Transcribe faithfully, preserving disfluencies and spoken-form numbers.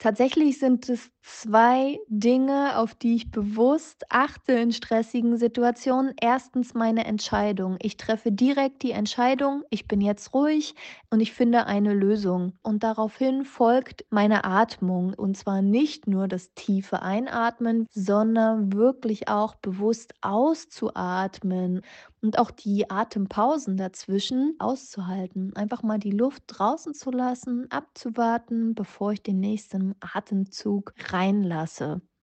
Tatsächlich sind es zwei Dinge, auf die ich bewusst achte in stressigen Situationen. Erstens meine Entscheidung. Ich treffe direkt die Entscheidung: „Ich bin jetzt ruhig und ich finde eine Lösung.“ Und daraufhin folgt meine Atmung. Und zwar nicht nur das tiefe Einatmen, sondern wirklich auch bewusst auszuatmen und auch die Atempausen dazwischen auszuhalten. Einfach mal die Luft draußen zu lassen, abzuwarten, bevor ich den nächsten Atemzug reinlasse.